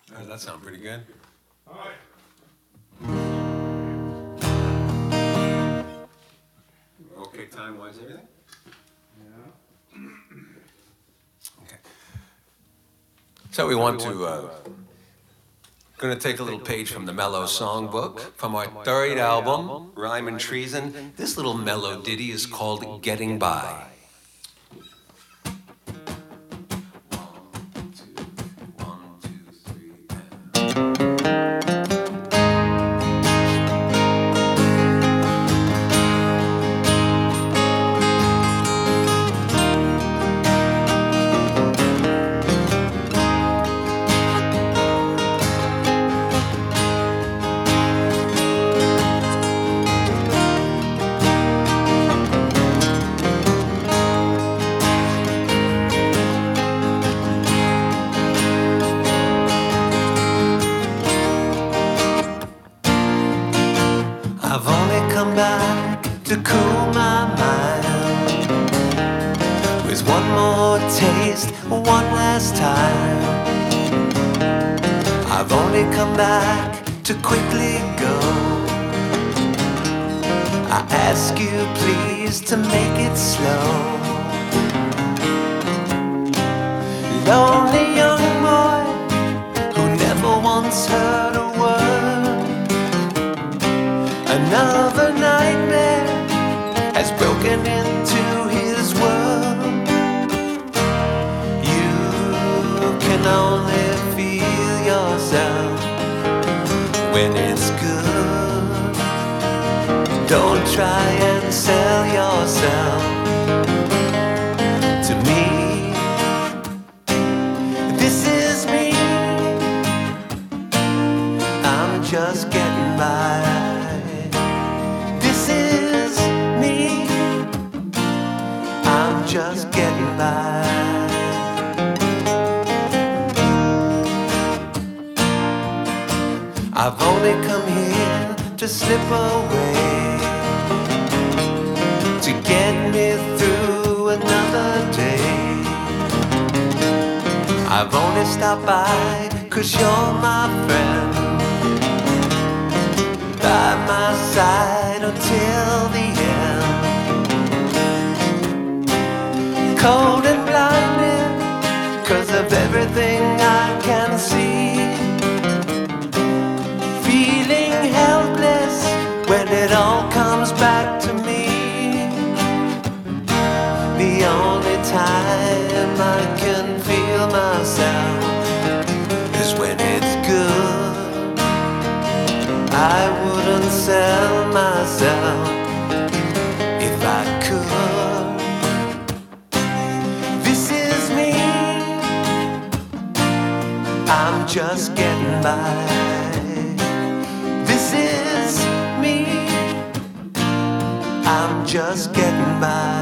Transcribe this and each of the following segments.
Does that sound pretty good? All right. Okay, time-wise, everything? Yeah. Okay. So we want to, gonna take a little page from the Mellow Songbook from our third album, Rhyme and Treason. This little mellow ditty is called Getting By. I've only come back to cool my mind with one more taste, one last time. I've only come back to quickly go. I ask you please to make it slow. Lonely young boy who never once heard a word. Another nightmare has broken into his world. You can only feel yourself when it's good. Don't try and sell yourself to me. This is me. I'm just getting by. Just getting by. I've only come here to slip away, to get me through another day. I've only stopped by 'cause you're my friend, by my side until the end. Cold and blinded 'cause of everything I can see. Feeling helpless when it all comes back to me. The only time I can feel myself is when it's good. I wouldn't sell myself if I could. I'm just getting by. This is me. I'm just getting by.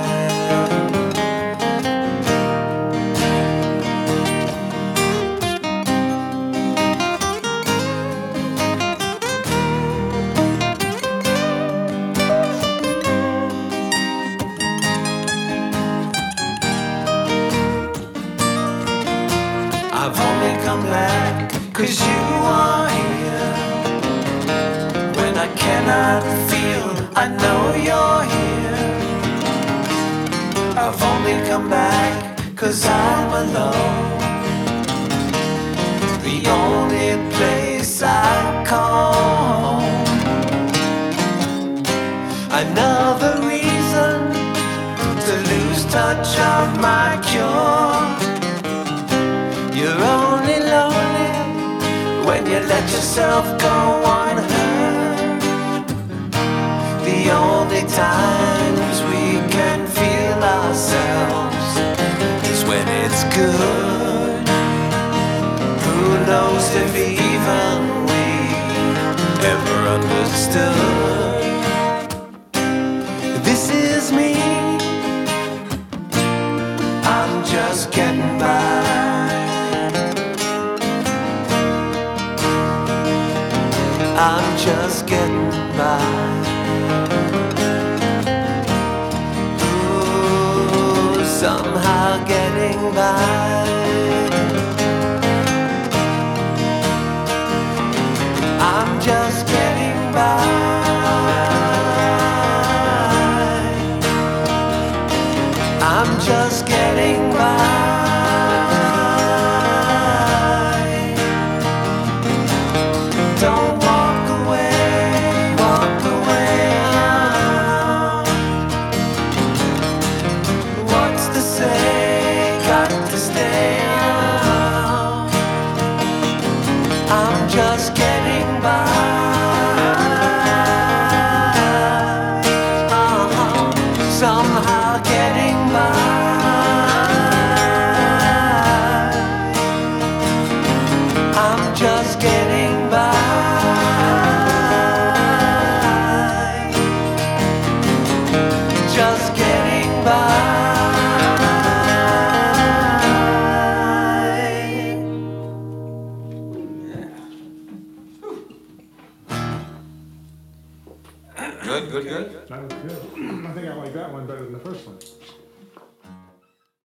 I've only come back 'cause you are here. When I cannot feel, I know you're here. I've only come back 'cause I'm alone. The only place I call home. Another reason to lose touch of my cure. You're only lonely when you let yourself go unheard. The only times we can feel ourselves is when it's good. Who knows if even we ever understood? This is me. I'm just getting by. I'm just getting by. Ooh, somehow getting by. just getting by. Somehow getting by. I'm just getting by. Just getting by. Good. That was good. I think I like that one better than the first one.